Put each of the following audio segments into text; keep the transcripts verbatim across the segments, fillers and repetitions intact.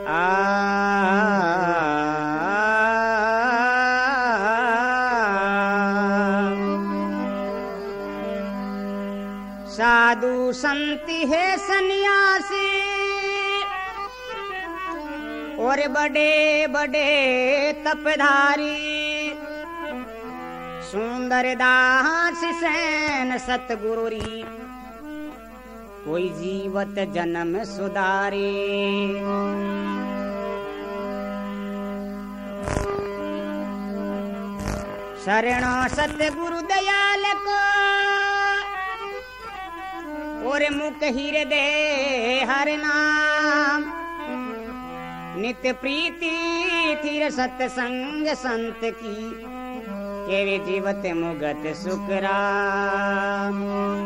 आ साधु संत है सन्यासी और बड़े बड़े तपधारी सुंदर दास सैन सतगुरुरी कोई जीवत जन्म सुधारे शरणो सतगुरु दयाल को और मुख हृदय हर नाम नित्य प्रीति थिर सत्संग संत की केवे जीवत मुगत सुखराम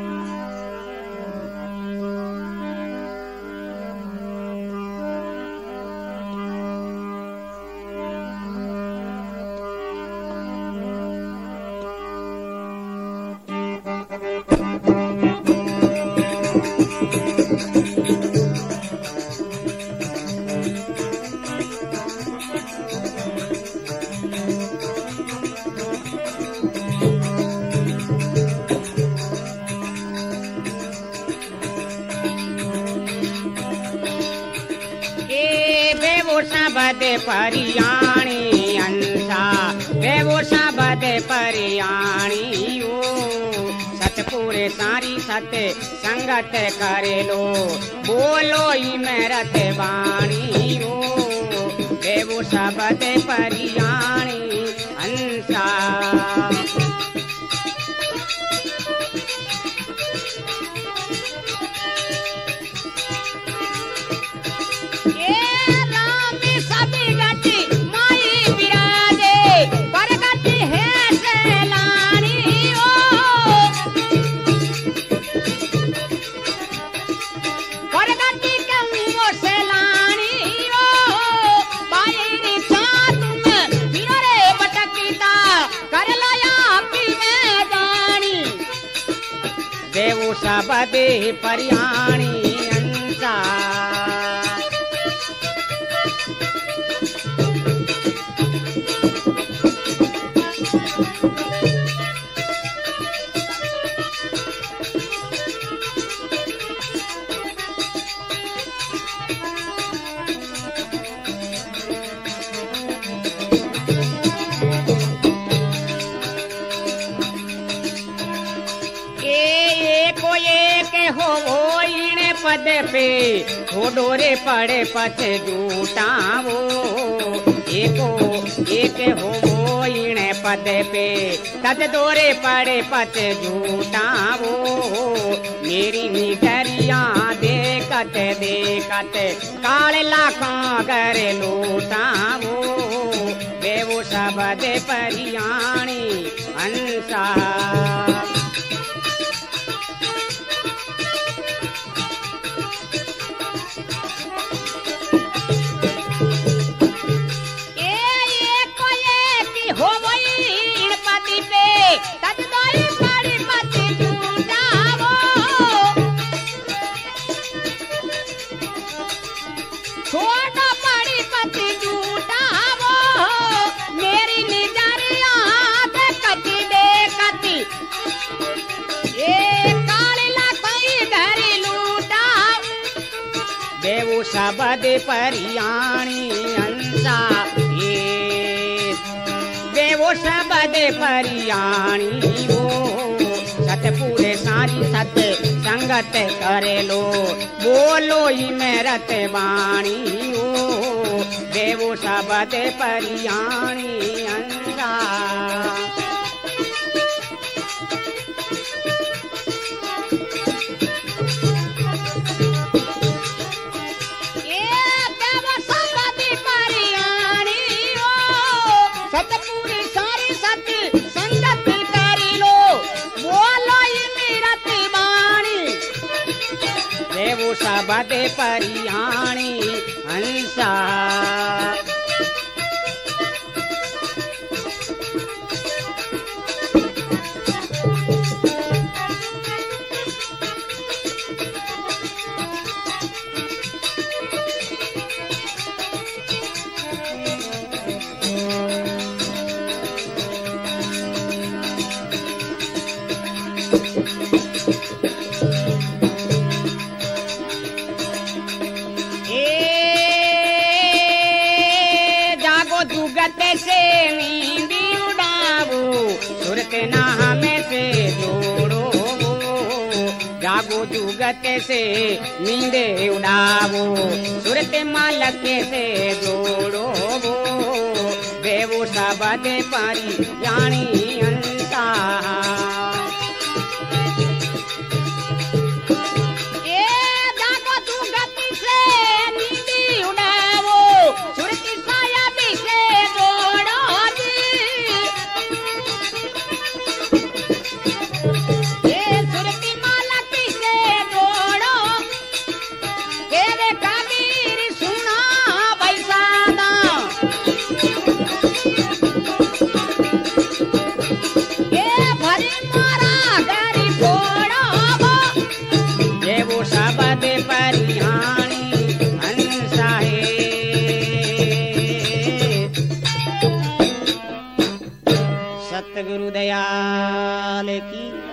बदे परियाणी अंसा देवो बदे परियाणी ओ सतपुरे सारी सत संगत करे लो बोलो ही मेरत वाणी ओ देवो बदे परियाणी अंसा बदे परियाणी अंसा पद पे थोड़ोरे पड़े पचे जूटावो एको एक हो वो इणे पद पे तद दोरे पड़े पचे जूटावो मेरी निडरिया देखत देखत काले लाखों कर लूटावो देवो सबद परियाणी अंसा सबद परियाणी अंसा ये देवो सबद परियाणी वो सतपुरे सारी सत संगत करे लो बोलो ही मेरत वाणी वो देवो सबद परियाणी अंसा सबद परियाणी हंसा कैसे नींदे उड़ावो, सूरत माल कैसे जोड़ो वो, बेवो शब्द परियाणी हंसा। सतगुरु दयाल की।